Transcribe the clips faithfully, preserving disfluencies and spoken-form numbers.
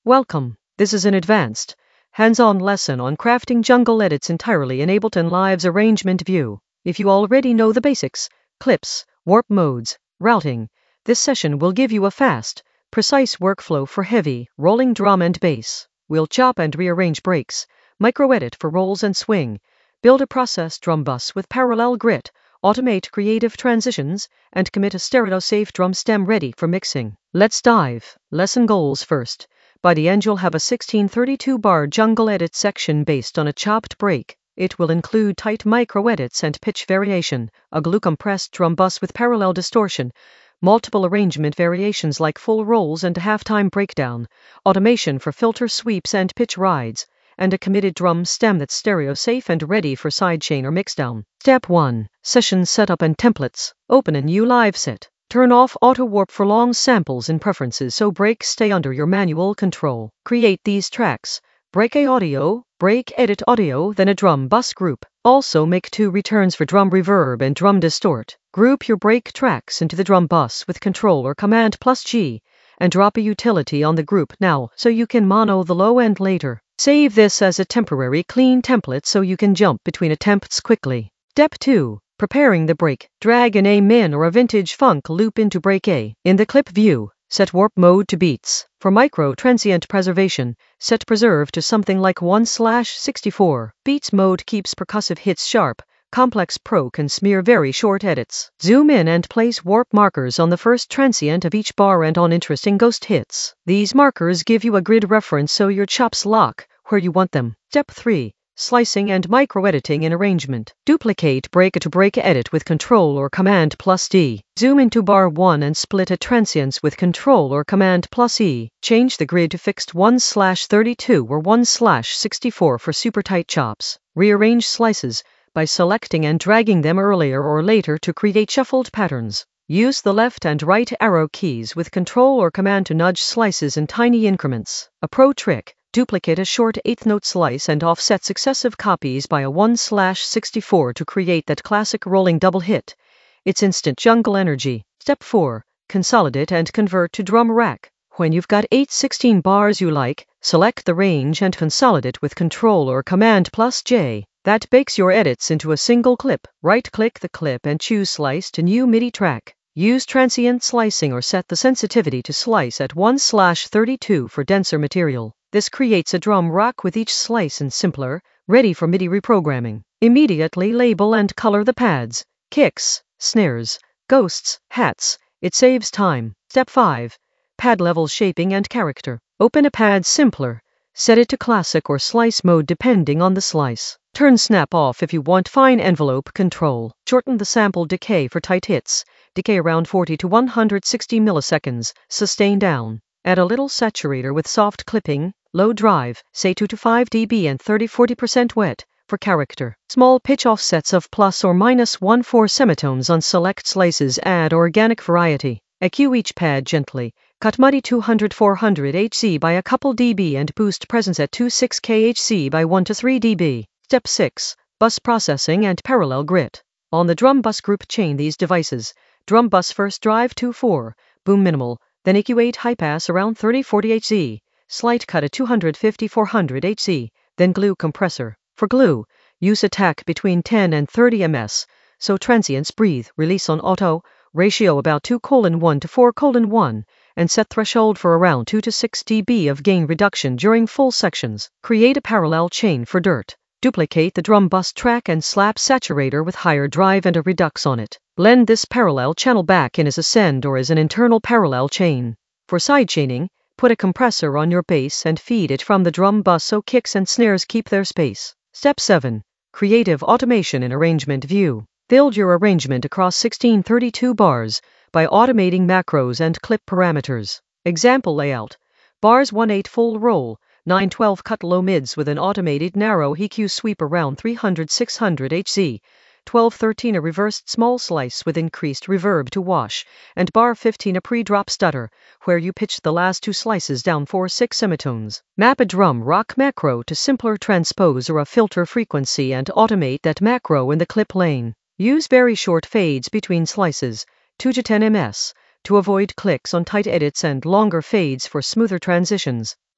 Welcome. This is an advanced, hands-on lesson on crafting jungle edits entirely in Ableton Live's arrangement view. If you already know the basics, clips, warp modes, routing, this session will give you a fast, precise workflow for heavy, rolling drum and bass. We'll chop and rearrange breaks, micro-edit for rolls and swing, build a process drum bus with parallel grit, automate creative transitions, and commit a stereo-safe drum stem ready for mixing. Let's dive. Lesson goals first. By the end you'll have a sixteen thirty-two bar jungle edit section based on a chopped break. It will include tight micro-edits and pitch variation, a glue-compressed drum bus with parallel distortion, multiple arrangement variations like full rolls and a halftime breakdown, automation for filter sweeps and pitch rides, and a committed drum stem that's stereo-safe and ready for sidechain or mixdown. Step one. Session Setup and Templates. Open a new live set. Turn off Auto Warp for long samples in Preferences so breaks stay under your manual control. Create these tracks. Break A audio, break edit audio, then a drum bus group. Also make two returns for drum reverb and drum distort. Group your break tracks into the drum bus with Control or Command plus G, and drop a utility on the group now so you can mono the low end later. Save this as a temporary clean template so you can jump between attempts quickly. Step two. Preparing the break. Drag an A min or a vintage funk loop into break A. In the clip view, set warp mode to beats. For micro transient preservation, set preserve to something like one slash sixty-four. Beats mode keeps percussive hits sharp. Complex Pro can smear very short edits. Zoom in and place warp markers on the first transient of each bar and on interesting ghost hits. These markers give you a grid reference so your chops lock where you want them. Step three. Slicing and micro-editing in arrangement. Duplicate break to break edit with Control or Command plus D. Zoom into bar one and split at transients with Control or Command plus E. Change the grid to fixed one slash thirty-two or one slash sixty-four for super tight chops. Rearrange slices by selecting and dragging them earlier or later to create shuffled patterns. Use the left and right arrow keys with Control or Command to nudge slices in tiny increments. A pro trick. Duplicate a short eighth note slice and offset successive copies by a one slash sixty-four to create that classic rolling double hit. It's instant jungle energy. Step four. Consolidate and convert to drum rack. When you've got eight sixteen bars you like, select the range and consolidate with Control or Command plus J. That bakes your edits into a single clip. Right-click the clip and choose Slice to new MIDI track. Use transient slicing or set the sensitivity to slice at one slash thirty-two for denser material. This creates a drum rack with each slice and simpler, ready for MIDI reprogramming. Immediately label and color the pads, kicks, snares, ghosts, hats. It saves time. Step five. Pad level shaping and character. Open a pad simpler. Set it to classic or slice mode depending on the slice. Turn snap off if you want fine envelope control. Shorten the sample decay for tight hits. Decay around forty to one hundred sixty milliseconds. Sustain down. Add a little saturator with soft clipping. Low drive, say two to five decibels and thirty to forty percent wet, for character. Small pitch offsets of plus or minus one four semitones on select slices add organic variety. E Q each pad gently. Cut muddy two hundred to four hundred hertz by a couple dB and boost presence at two to six kilohertz by one to three decibels. Step six. Bus processing and parallel grit. On the drum bus group chain these devices. Drum bus first drive two four, boom minimal, then E Q eight high pass around thirty to forty hertz. Slight cut at two fifty to four hundred hertz, then glue compressor. For glue, use attack between ten and thirty millimeters, so transients breathe, release on auto, ratio about two to one to four to one, and set threshold for around two to six decibels of gain reduction during full sections. Create a parallel chain for dirt. Duplicate the drum bus track and slap saturator with higher drive and a redux on it. Blend this parallel channel back in as a send or as an internal parallel chain. For sidechaining, put a compressor on your bass and feed it from the drum bus so kicks and snares keep their space. Step seven. Creative automation in arrangement view. Build your arrangement across sixteen thirty-two bars by automating macros and clip parameters. Example layout. Bars one eight full roll, nine twelve cut low mids with an automated narrow E Q sweep around three hundred to six hundred hertz. twelve thirteen a reversed small slice with increased reverb to wash, and bar fifteen a pre-drop stutter, where you pitch the last two slices down four to six semitones. Map a drum rock macro to simpler transpose or a filter frequency and automate that macro in the clip lane. Use very short fades between slices, two to ten milliseconds, to avoid clicks on tight edits and longer fades for smoother transitions.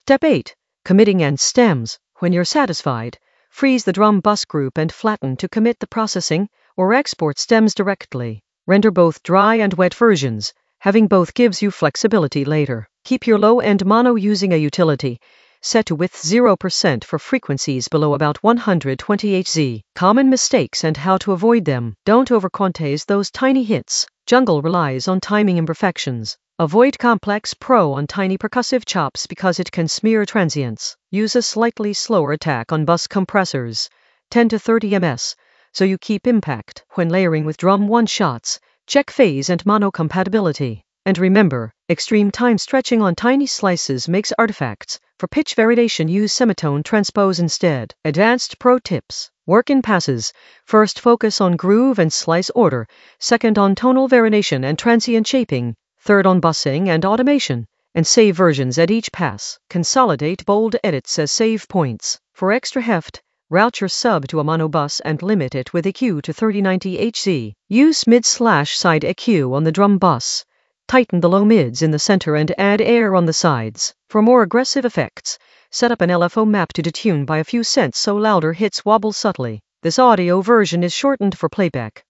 Step eight. Committing and stems. When you're satisfied, freeze the drum bus group and flatten to commit the processing, or export stems directly. Render both dry and wet versions. Having both gives you flexibility later. Keep your low-end mono using a utility set to width zero percent for frequencies below about one hundred twenty hertz. Common mistakes and how to avoid them. Don't overquantize those tiny hits. Jungle relies on timing imperfections. Avoid complex pro on tiny percussive chops because it can smear transients. Use a slightly slower attack on bus compressors, ten to thirty meters, so you keep impact. When layering with drum one-shots, check phase and mono compatibility. And remember, extreme time stretching on tiny slices makes artifacts. For pitch variation, use semitone transpose instead. Advanced pro tips. Work in passes. First, focus on groove and slice order. Second, on tonal variation and transient shaping. Third, on bussing and automation. And save versions at each pass. Consolidate bold edits as save points. For extra heft, route your sub to a mono bus and limit it with E Q to thirty ninety hertz. Use mid-slash-side E Q on the drum bus. Tighten the low mids in the center and add air on the sides. For more aggressive effects, set up an L F O map to detune by a few cents so louder hits wobble subtly. This audio version is shortened for playback.